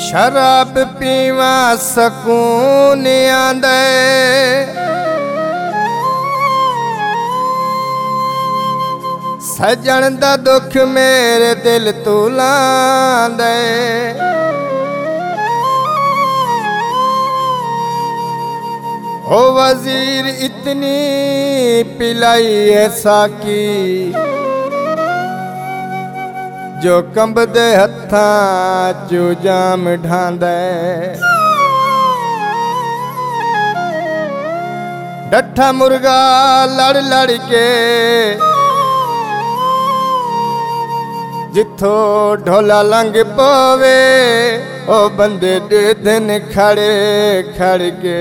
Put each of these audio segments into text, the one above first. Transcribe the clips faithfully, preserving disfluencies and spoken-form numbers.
शराब पीवा सकून आंदे, सजन दा दुख मेरे दिल तू लांदे। ओ वजीर इतनी पिलाई है साकी, जो कंबदे हत्थां चू जाम ढांदे। डठा मुर्गा लड़ लड़ के जिथो ढोला लंघ पवे, ओ बंदे दे दिन खड़े खड़ के।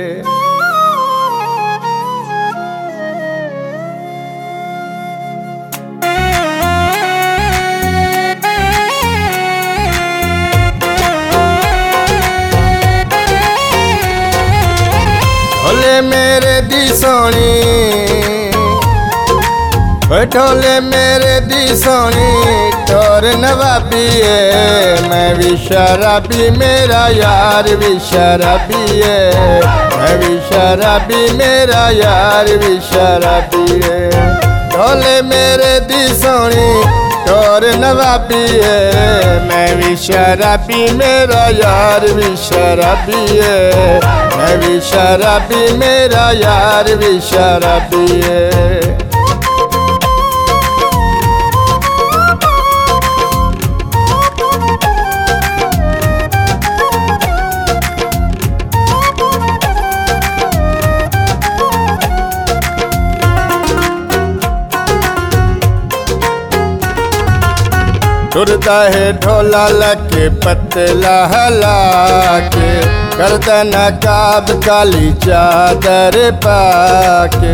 ढोले मेरे दी सोनी, ढोले मेरे दी सोनी, टोर नवाबी है। मैं भी शराबी, मेरा यार भी शराबी है। मैं भी शराबी, मेरा यार भी शराबी है। ढोले मेरे दी सोनी, टोर नवाबी है। मैं भी शराबी, मेरा यार भी शराबी है। मैं भी शराबी, मेरा यार भी शराबी है। टुरदा है ढोला लके पतला हला के, करदा नकाब काली चादर पाके।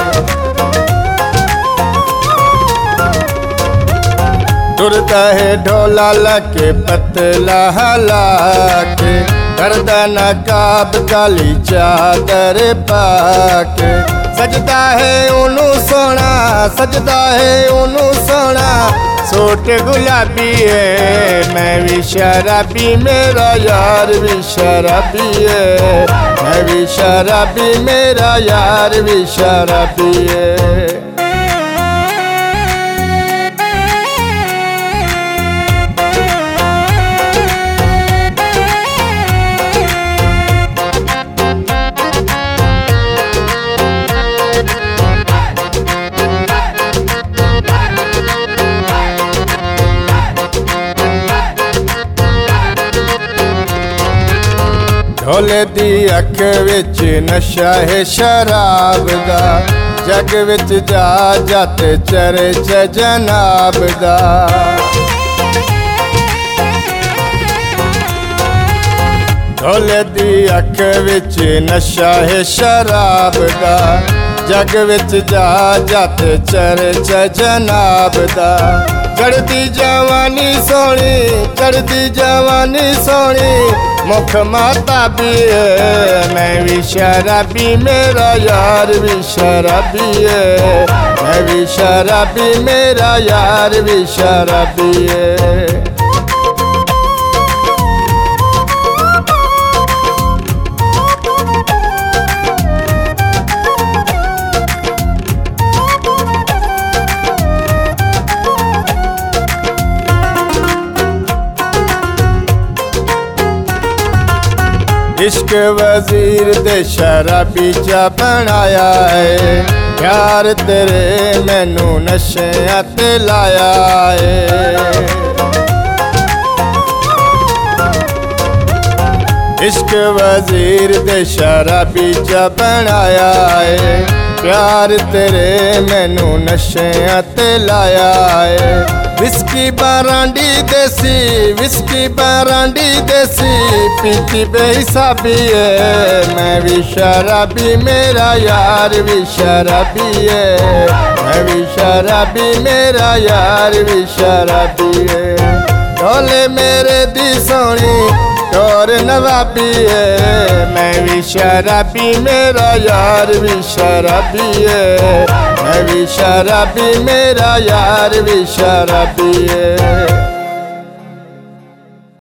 टुरदा है ढोला लके पतला हला के, करदा नकाब काली चादर पाके। सजदा है ओनू सोना, सजदा है ओनू सोना, सोट गुलाबी है। मैं भी शराबी, मेरा यार भी शराबी है। मैं भी शराबी, मेरा यार भी शराबी है। ढोले दी अख विच नशा है शराब दा, जग विच जा जाते चर्च जनाब दा। ढोले दी अख विच नशा है शराब दा, जग विच जा जाते चर्च जनाब दा। चढ़दी जवानी सोनी, चढ़दी जवानी सोनी, मुख माता भी है। मैं भी शराबी, मेरा यार भी शराबी है। मैं भी शराबी, मेरा यार भी शराबी है। इश्क वजीर दे शराबी चा बनाया है, प्यार तेरे मैनू नशे ते लाया है। इश्क वजीर दे शराबी चा बनाया है, प्यार तेरे मैनू नशे ते लाया है। विस्की बारांडी देसी, विस्की बारांडी देसी, पीती बेहिसाबी है। मैं भी शराबी, मेरा यार भी शराबी है। मैं भी शराबी, मेरा यार भी शराबी है। ढोले मेरे दी सोनी, टोर नवाबी है। मैं भी शराबी, मेरा यार भी शराबी है। मैं भी शराबी, मेरा यार भी शराबी है।